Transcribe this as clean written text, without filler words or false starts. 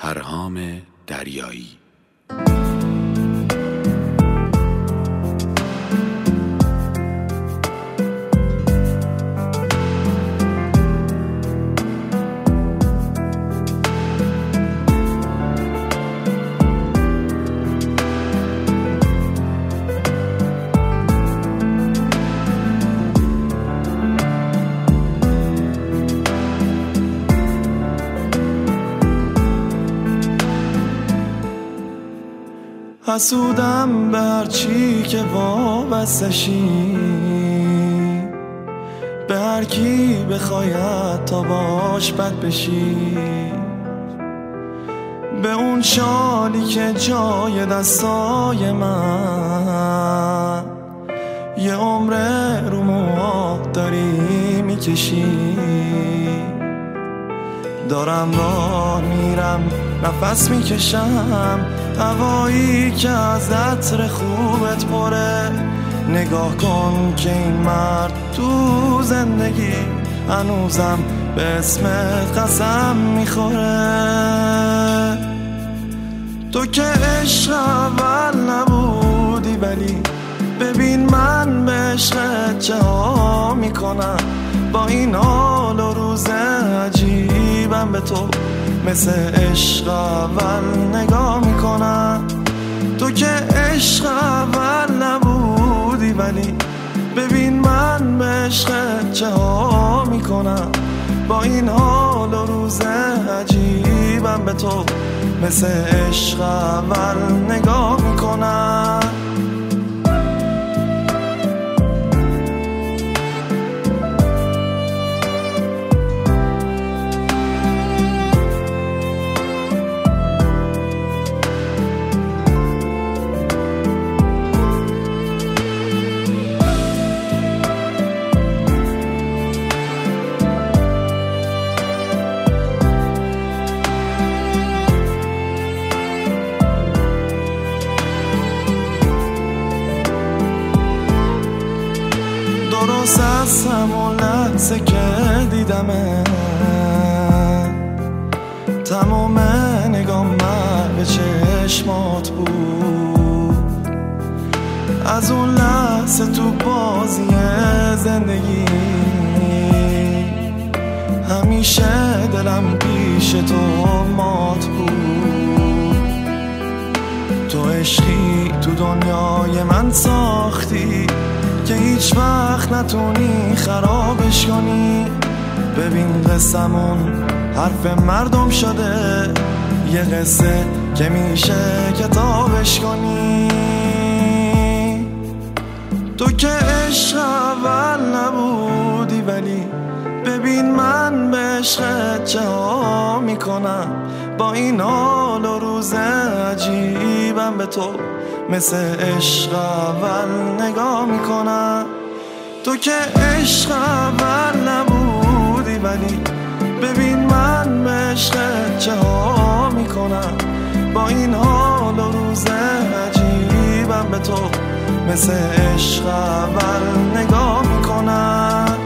پرهام دریایی. حسودم به هرچی که وابستشی، به هر کی بخواید تا باش بد بشی، به اون شالی که جای دستای من یه عمره رو موات داری میکشی. دارم راه میرم نفس میکشم، هوایی که از عطر خوبت پره. نگاه کن که این مرد تو زندگی هنوزم به اسمت قسم میخوره. تو که عشق اول نبودی، ولی ببین من به عشقت چه ها میکنم. با این حال و روز عجیبم به تو مثل عشق اول نگاه میکنم. تو که عشق اول نبودی، ولی ببین من به عشقت چه ها میکنم. با این حال و روز عجیبم به تو مثل عشق اول نگاه میکنم. درست از همون لحظه که دیدمه، تمام نگام من به چشمات بود. از اون لحظه تو بازی زندگی همیشه دلم پیش تو مات بود. تو عشقی تو دنیای من ساختی که هیچ وقت نتونی خرابش کنی. ببین قصمون حرف مردم شده، یه قصه که میشه کتابش کنی. تو که عشق اول نبودی، ولی ببین من به عشقت چه ها میکنم. با این حال و روز عجیبم به تو مثل عشق اول نگاه میکنم. تو که عشق اول نبودی، ولی ببین من به عشقت چه ها میکنم. با این حال و روز عجیبم به تو مثل عشق اول نگاه میکنم.